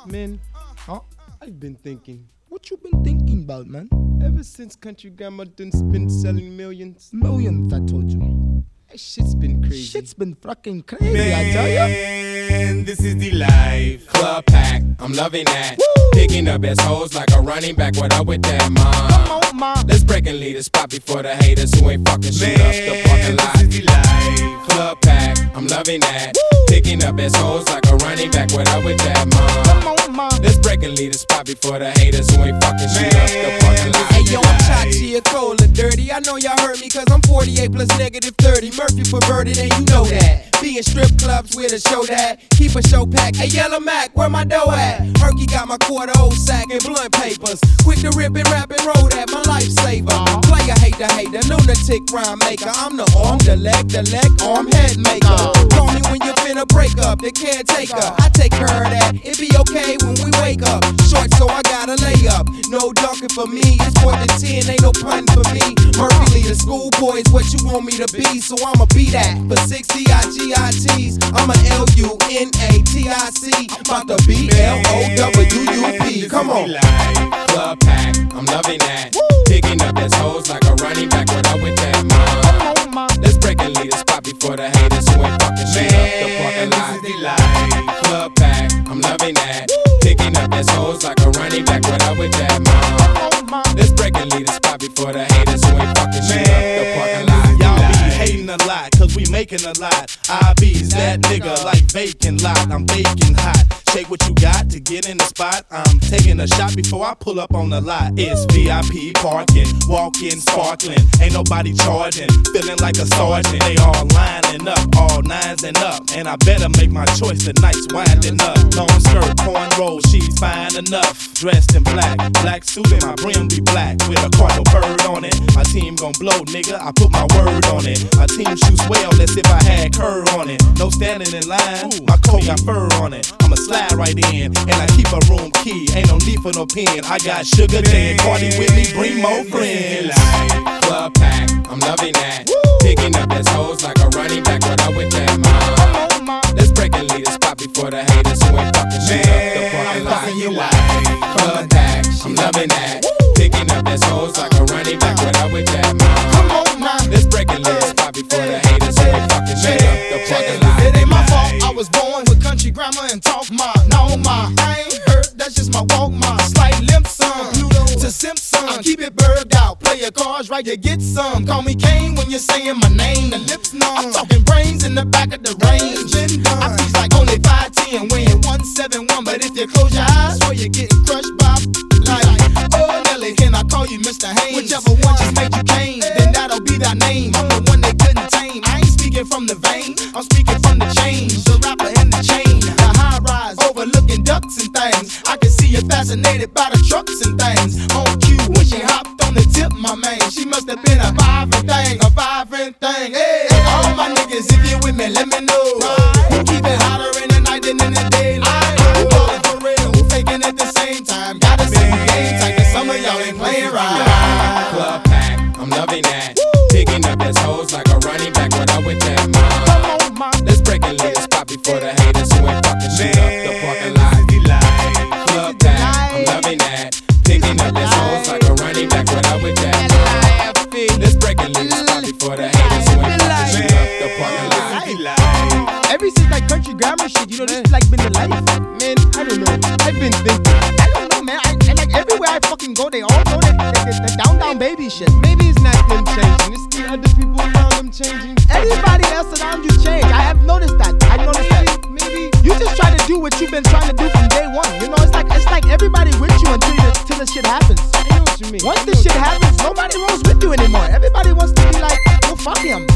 Man, Huh? I've been thinking. What you been thinking about, man? Ever since Country Grammar done been selling millions, Millions, I told you. that shit's been crazy. Shit's been fucking crazy, I tell ya. Man, this is the life. Club pack, I'm loving that. Picking up as hoes like a running back. What up with that, mom? Come on, ma. Let's break and lead a spot before the haters who ain't fucking shoot up the parking lot. This is the life. Club pack, I'm loving that. Picking up as hoes like a running back. What up with that, mom? Come on, ma. Let's break and lead a spot before the haters who ain't fucking shoot up the parking lot. Hey yo, I'm Chachi, a cold and dirty. I know y'all heard me cause I'm 48 plus negative 30. Murphy perverted and you know that. Be in strip clubs with a show that. Keep a show pack. Hey Yellow Mac, where my dough at? Herky got my quarter old sack and blunt papers. Quick to rip and rap and roll that, my lifesaver. Player hater, lunatic rhyme maker. I'm the arm, the leg, arm, head maker. Call me when you finna break up, the caretaker. I take care of that, it be okay when we wake up. Short so I gotta lay up. No dunking for me, it's 4 to 10, ain't no pun for me. Murphy leader, schoolboy is what you want me to be, so I'ma be that. For 60 IGITs, I'm a LUNATIC. About to BLOWUP. Come on. Club pack, I'm loving that. Picking up as hoes like a running back. What up with that, mom? Come on, ma. Let's break and lead a spot before the haters who ain't fucking shoot up the parking lot. This is the life. Club pack, I'm loving that. Picking up as hoes like a running back. What up with that, mom? Come on, ma. Let's break and lead a spot before the haters who ain't fucking shoot up the parking lot. Y'all be hating a lot, cause we making a lot. I be's that nigga like vacant lot. I'm baking hot. Shake what you got to get in the spot. I'm taking a shot before I pull up on the lot. It's VIP parking, walking, sparkling. Ain't nobody charging, feeling like a sergeant. They all lining up, all nines and up. And I better make my choice, the night's winding up. Long skirt, cornrow, she's fine enough. Dressed in black, black suit and my brim be black. With a cardinal bird on it. My team gon' blow, nigga, I put my word on it. My team shoots well as if I had curve on it. No standing in line, my coat got fur on it. I'ma slide right in, and I keep a room key. Ain't no need for no pen. I got Sugar Day and Cardi with me, bring more friends. Club pack, I'm loving that. Picking up as hoes like a running back. What up with that, mom? Come on, ma. Let's break and lead a spot before the haters who ain't fucking shoot up the parking lot. Club pack, I'm loving that. Picking up as hoes like a running back. What up with that, mom? Come on, ma. Let's break and lead a spot before the haters who ain't fucking shoot up the parking lot. It ain't my fault, I was born with country grammar and talk ma. No ma, I ain't hurt, that's just my walk ma. Slight limp son, Pluto to Simpson. I keep it burged out, play your cards right, you get some. Call me Kane when you're saying my name, the lips numb. I'm talking brains in the back of the range. I feel like only 5'10", weighing 171. But if you close your eyes, swear you're getting crushed by like, oh Nelly, can I call you Mr. Haynes? Whichever one just made you Kane, then that'll be thy name. I'm the one they couldn't tame. I ain't speaking from the vein, I'm speaking from the change. The rapper in the chain, the high rise, overlooking ducks and things. I can see you fascinated by the trucks and things. On cue when she hopped on the tip, my man. She must have been a vibrant thing. Hey, all my niggas, if you with me, let me know. Who keep it hotter in the night than in the daylight? Who ballin' for real? Who faking at the same time? Gotta see game tight, cause some of y'all ain't playing right. Club pack, I'm loving that. Picking up as hoes like a running back. What up with that, mom? Come on, ma. Let's break and lead a spot before the haters who ain't fucking shoot up the parking lot. Club pack, I'm loving that. Picking up as hoes like a running back. What up with that, mom? Let's break and lead a spot before the haters who ain't fucking shoot up the parking lot. Ever since like country grammar shit, you know, this has like been the life. Man, I don't know. I've been thinking. I don't know, man. And like everywhere I fucking go, they all know that down baby shit. Maybe it's not them changing, it's the other people around them changing. Everybody else around you change. I have noticed that. I noticed that. Maybe. You just try to do what you've been trying to do from day one. You know, it's like everybody with you until the shit happens. I know what you mean. Once the shit happens, nobody rolls with you anymore. Everybody wants to be like, oh fuck him.